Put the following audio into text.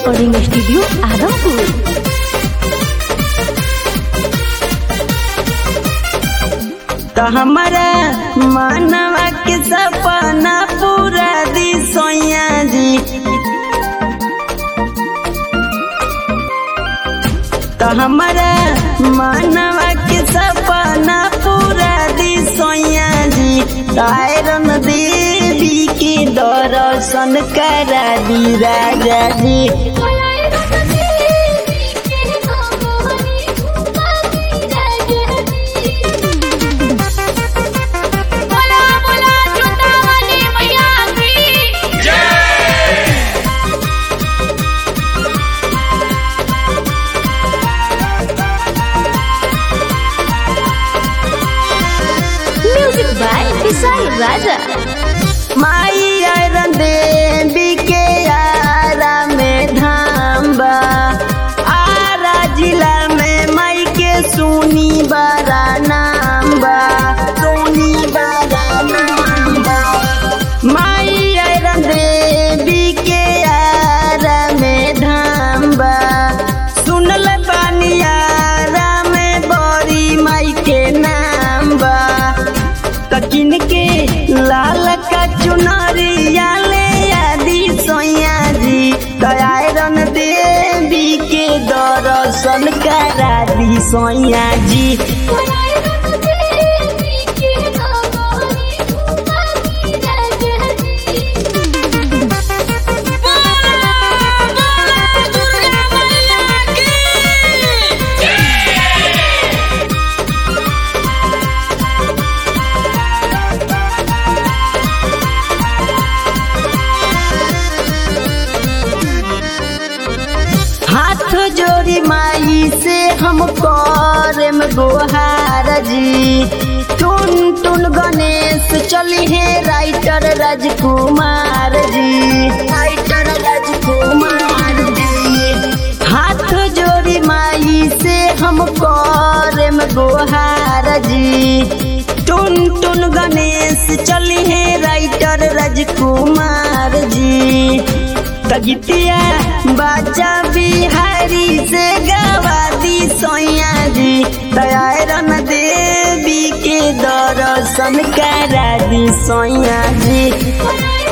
Recording studio Adampur. तो हमारा मानवा के सपना पूरा दी सोया जी। तो हमारा मानवा के सपना पूरा दी सोया जी। आयरन देवी के दर्शन करा दी राजा जी। Music by Vishal Raja. माई आयरन देवी के आरा में धाम बा। आरा जिला में माई के सुनी बड़ा नाम बा। सुनी बड़ा नाम बा। माई आयरन देवी के आरा में धाम बा। सुनल बानी आरा में बड़ी माई के नाम बा। तकिन के लाल का चुनरिया ले आदि सोया जी। आयरन देवी के दर्शन करा दी सोया जी। हाथ जोड़ी माई से हम करम गोहार जी। टुन टुन गणेश चली है राइटर राजकुमार जी। राइटर राजकुमार जी। हाथ जोड़ी माई से हम करम गोहार जी। टुन टुन गणेश चली है राइटर राजकुमार जी। तगितिया बाजा बिहारी से गवा दी सोया जी। आयरन देवी के दर्शन करा दी सोया जी।